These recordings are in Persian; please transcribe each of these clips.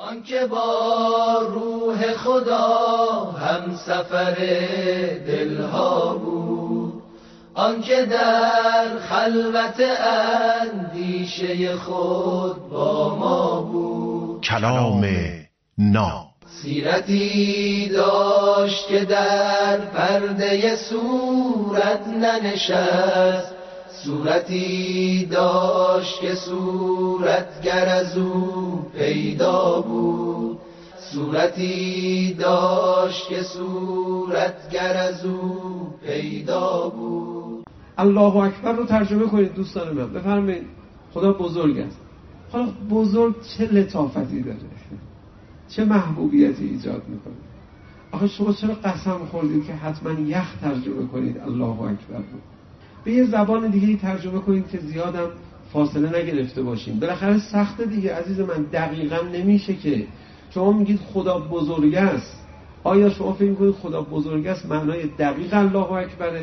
آنکه با روح خدا هم سفر دلها بود، آنکه در خلوت اندیشه خود با ما بود. کلام ناب سیرتی داشت که در پرده صورت ننشست، صورتی داشت که صورتگر از او پیدا بود، صورتی داشت که صورتگر از او پیدا بود. الله اکبر رو ترجمه کنید دوستان من، بفرمایید. خدا بزرگ است. حالا بزرگ چه لطافتی داره، چه محبوبیتی ایجاد میکنه. آخه شما چرا قسم خوردید که حتما یخ ترجمه کنید الله اکبر رو؟ به یه زبان دیگه ترجمه کنید که زیادم فاصله نگرفته باشیم. بالاخره سخت دیگه عزیز من، دقیقاً نمیشه که شما میگید خدا بزرگ است. آیا شما فکر میکنید خدا بزرگ است معنای دقیق الله اکبره؟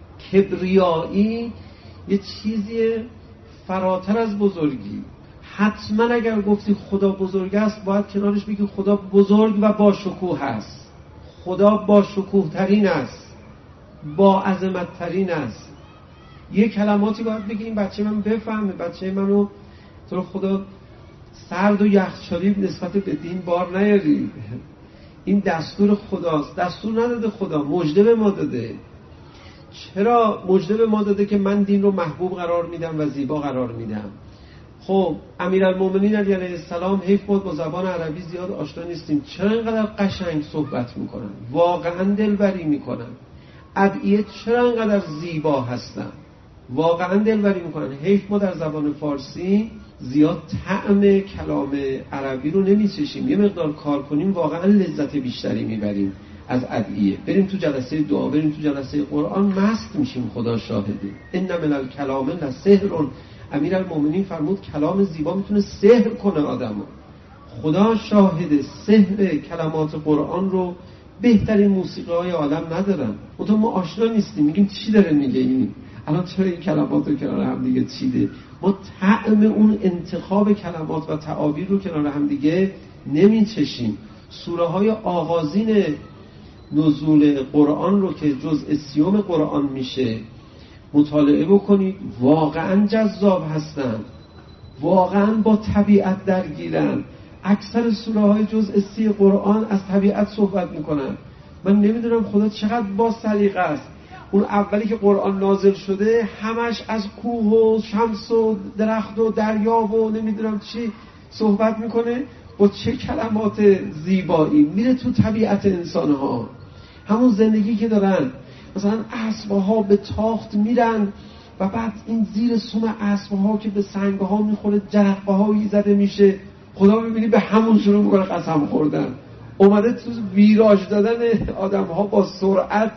کبریایی یه چیزی فراتر از بزرگی. حتما اگر گفتی خدا بزرگ است باید کنارش بگی خدا بزرگ و با شکوه است. خدا با شکوه ترین است، با عظمت ترین است. یه کلماتی باید بگی این بچه من بفهمه، بچه منو تو خدا سرد و یخچالی نسبت به دین بار نیاری. این دستور خداست، دستور نداده خدا، مژده به ما داده. چرا مژده به ما داده که من دین رو محبوب قرار میدم و زیبا قرار میدم؟ خب امیرالمومنین علیه السلام، حیف بود با زبان عربی زیاد آشنا نیستیم، چرا اینقدر قشنگ صحبت میکنن، واقعا دلبری میکنن؟ ادعیه چرا اینقدر زیبا هستن، واقعا دلبری میکنن؟ حیف ما در زبان فارسی زیاد طعم کلام عربی رو نمیچشیم. یه مقدار کار کنیم واقعا لذت بیشتری میبریم از ادعیه. بریم تو جلسه دعا، بریم تو جلسه قرآن، مست میشیم. خدا شاهده. ان من الکلام لسحر. امیرالمومنین فرمود کلام زیبا میتونه سحر کنه آدمو. خدا شاهده سحر کلمات قرآن رو بهترین موسیقی های عالم ندارن. ما آشنا نیستیم، میگیم چی داره میگه این؟ الان چرا این کلمات رو کنار هم دیگه چیده؟ ما طعم اون انتخاب کلمات و تعابیر رو کنار هم دیگه نمیچشیم. سوره های آغازین نزول قرآن رو که جزء سیوم قرآن میشه مطالعه بکنید، واقعا جذاب هستن، واقعا با طبیعت درگیرن. اکثر سوره های جزء سی قرآن از طبیعت صحبت میکنن. من نمیدونم خدا چقدر با سلیقه است. اون اولی که قرآن نازل شده همش از کوه و شمس و درخت و دریا و نمیدونم چی صحبت میکنه، با چه کلمات زیبایی میره تو طبیعت انسانها. همون زندگی که دارن، مثلا اسبها به تاخت میرن و بعد این زیر سم اسبها که به سنگها میخوره جرقه هایی زده میشه، خدا میبینی به همون شروع میکنه قسم خوردن. اومده تو ویراژ دادن آدمها با سرعت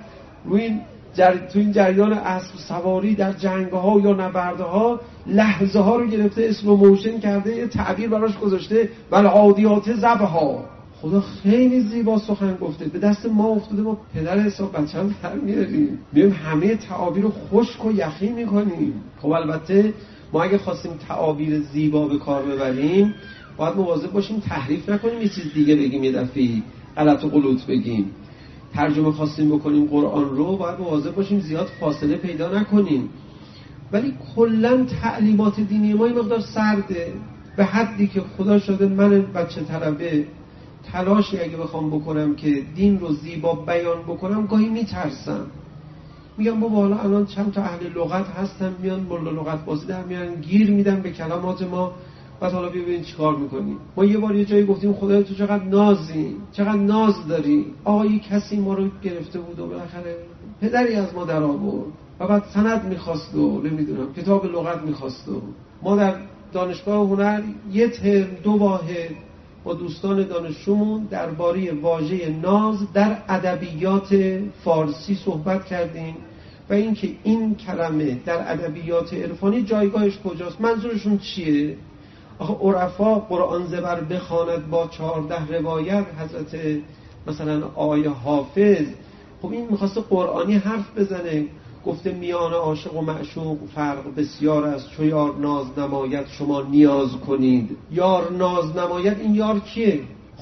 تو این جریان اسب سواری در جنگها یا نبردها لحظه ها رو گرفته، اسم موشن کرده، یه تعبیر براش گذاشته والعادیات ضبحا. خدا خیلی زیبا سخن گفته، به دست ما افتاده، ما پدر حساب بچه هم در میاریم، میایم همه تعابیر رو خشک و یخی میکنیم. خب البته ما اگه خواستیم تعابیر زیبا به کار ببریم باید مواظب باشیم تحریف نکنیم، یه چیز دیگه بگیم، یه دفعه غلط و غلوط بگیم. ترجمه خواستیم بکنیم قرآن رو باید مواظب باشیم زیاد فاصله پیدا نکنیم. ولی کلا تعلیمات دینی ما این مقدار سرده، به حدی که خدا شده من بچه طلبه تلاشی اگه بخوام بکنم که دین رو زیبا بیان بکنم گاهی میترسم. میگم بابا حالا الان چند تا اهل لغت هستن میان ملا لغت بازی در میان گیر میدن به کلمات ما، بعد حالا ببین چیکار میکنی. ما یه بار یه جایی گفتیم خدایا تو چقدر نازی، چقدر ناز داری. آقا یه کسی ما رو گرفته بود و بالاخره پدری از ما در آورد و بعد سند میخواست و نمیدونم کتاب لغت میخواست و ما در دانشگاه هنر یه ترم 2 واحد با دوستان دانشجومون درباره واژه ناز در ادبیات فارسی صحبت کردیم و اینکه این کلمه در ادبیات عرفانی جایگاهش کجاست، منظورشون چیه. آخه عرفا قرآن زبر بخواند با 14 روایت، حضرت مثلا آقای حافظ، خب این میخواسته قرآنی حرف بزنه، گفته میان عاشق و معشوق فرق بسیار است، چو یار ناز نماید شما نیاز کنید. یار ناز نماید، این یار کیه؟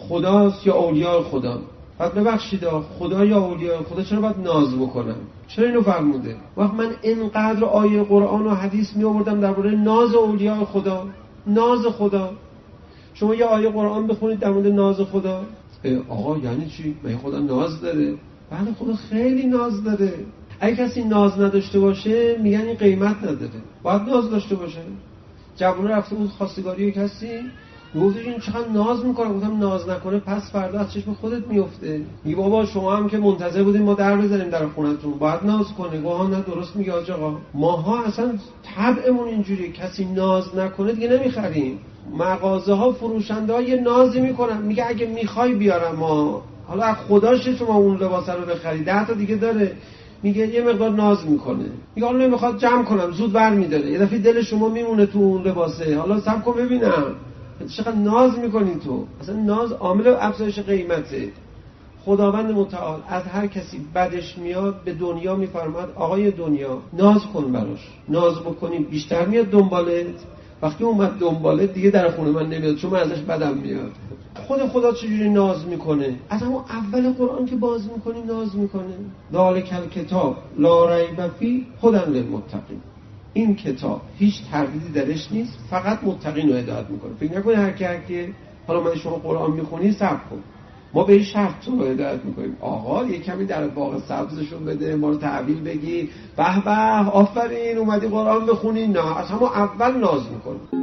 خداست یا اولیاء خدا. بعد ببخشید خدا یا اولیاء خدا چرا باید ناز بکنم؟ چرا اینو فرموده؟ وقت من اینقدر آیه قرآن و حدیث می آوردم درباره ناز اولیاء خدا، ناز خدا. شما یه آیه قرآن بخونید در مورد ناز خدا. آقا یعنی چی؟ مگه خدا ناز داره؟ بله خدا خیلی ناز داره. اگه کسی ناز نداشته باشه میگن این قیمت نداره. باید ناز داشته باشه. جوون رفته بود خواستگاری کسی، گفتش این چقدر ناز میکنه. گفتم ناز نکنه پس فردا از چشم خودت میفته. میگه بابا شما هم که منتظر بودین ما در بزنیم در خونتون، باید ناز کنه. گفت نه درست میگه حاج آقا، ماها اصلا طبعمون اینجوریه، کسی ناز نکنه دیگه نمیخریم. مغازه ها فروشنده ها یه نازی میکنن، میگه اگه میخوای بیارم ما، حالا از خداشه شما اون لباس رو بخری، 10 تا دیگه داره. میگه یه مقدار ناز میکنه، میگه حالا نمیخواد جمع کنم زود برمیداره، یه دفعه دل شما میمونه تو اون لباسه، حالا صبر کن ببینم. چقدر ناز میکنی تو؟ اصلا ناز عامل افزایش قیمته. خداوند متعال از هر کسی بدش میاد به دنیا میفرماد آقای دنیا ناز کن براش، ناز بکنی بیشتر میاد دنبالت. وقتی اومد دنبالت دیگه در خونه من نمیاد چون من ازش بدم میاد. خدا چجوری ناز میکنه؟ از همون اول قرآن که باز میکنی ناز میکنه. ذالک الکتاب لا ریب فیه هدی للمتقین. این کتاب هیچ تردیدی درش نیست، فقط متقین رو هدایت میکنه. فکر نکنید هر کی حالا من شما قرآن میخونی صبر کن، ما به این شرط تو رو هدایت میکنیم آقا یه کمی در باغ سبزشون بده، ما رو تحویل بگی، به به آفرین اومدی قرآن بخونی. نه، از همون اول ناز میکنه.